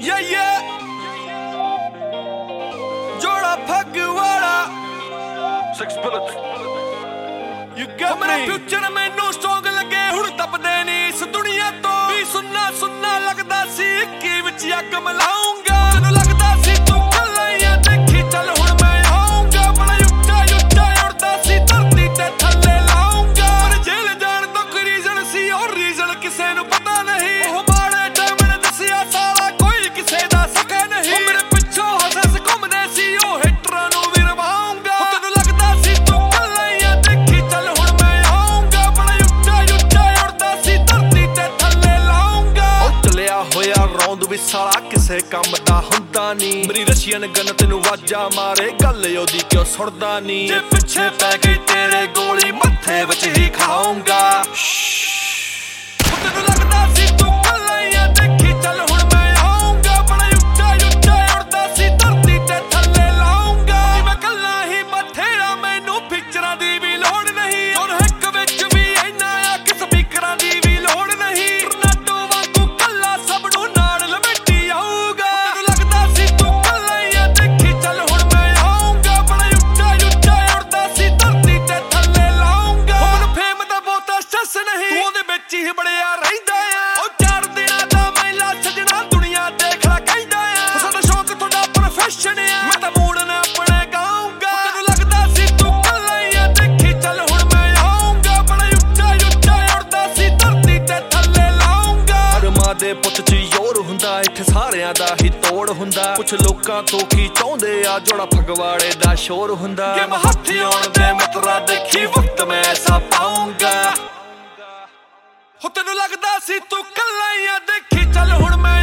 जोड़ा फग वाला मेरा फ्यूचर मैनू स्ट्रॉन्ग लगे हुण तपदे नी इस दुनिया तो भी सुनना सुनना लगदा सी इक्की विच अग मलाऊंगा तैनू लगदा सी तू कल्ला ही आ देखी चल हुण मैं आऊंगा बड़ा उच्चा उच्चा उड़दा सी धरती ते थल्ले लाऊंगा पर जेल जान तो कोई रीजन सी और रीजन किसे नू पता नहीं ओह माड़े टाइम ने दसिया सारा कोई किसे दा सके नहीं मेरे पिछों हंस घुमदे सी ओ हिटरां नू भी रवाऊंगा तैनू लगदा सी तू कल्ला ही आ देखी चल हुण मैं आऊंगा बड़ा उच्चा उच्चा उड़दा सी धरती ते थल्ले लाऊंगा ओ चलिया होया रौंद भी साला किसे काम दा हुंदा नी मेरी रशियन गन तैनू वाजा मारे गल ओदी क्यों सुणदा नी जे पिछे पै गई तेरे गोली मत्थे विच ही खाऊंगा तैनू लगदा सी तू कल्ला ही आ देखी चल हुण मैं आऊंगा बड़ा उच्चा उच्चा उड़दा सी धरती ते थल्ले लाऊंगा मैं कल्ला ही बथेरा मैनू पिक्चरां दी भी लोड़ नहीं हुण हिक विच भी इन्ना आ कि स्पीकरां दी भी लोड़ नहीं टर्नाडो वांगू कल्ला सब नू नाल लपेटी आऊगा तैनू लगदा सी तू कल्ला ही आ देखी चल हुण मैं आऊंगा बड़ा उच्चा उच्चा उड़दा सी धरती ते थल्ले लाऊंगा मैनू फेम दा बहुता स्ट्रेस नहीं तू ओहदे विच ही बड़िया रहिंदा आ ओ चार दिनां दा मैला सजना दुनिया देख ला कहंदा आ साडा शौक तुहाडा प्रोफैशन आ मैं तां मूड ना अपने गाऊंगा तैनू लगदा सी तू कल्ला ही आ देखी चल हुण मैं आऊंगा बड़ा उच्चा उच्चा उड़दा सी धरती ते थल्ले लाऊंगा हर मां दे पुੱਤ ਚ ਜ਼ੋਰ ਹੁੰਦਾ ਇੱਥੇ ਸਾਰਿਆਂ ਦਾ ਹੀ ਤੋੜ ਹੁੰਦਾ ਕੁਛ ਲੋਕਾਂ ਤੋਂ ਕੀ ਚਾਹੁੰਦੇ ਆ ਜੋੜਾ ਫਗਵਾੜੇ ਦਾ ਸ਼ੋਰ ਹੁੰਦਾ ਕਿ ਮੈਂ ਹੱਥ ਆਉਣ ਦੇ ਮਤਰਾ ਦੇਖੀ ਵਕਤ ਮੈਂ ਐਸਾ ਪਾਉਂਗਾ ਹੋ ਤੈਨੂੰ ਲੱਗਦਾ ਸੀ ਤੂੰ ਕੱਲਾ ਹੀ ਆ ਦੇਖੀ ਚੱਲ ਹੁਣ ਮੈਂ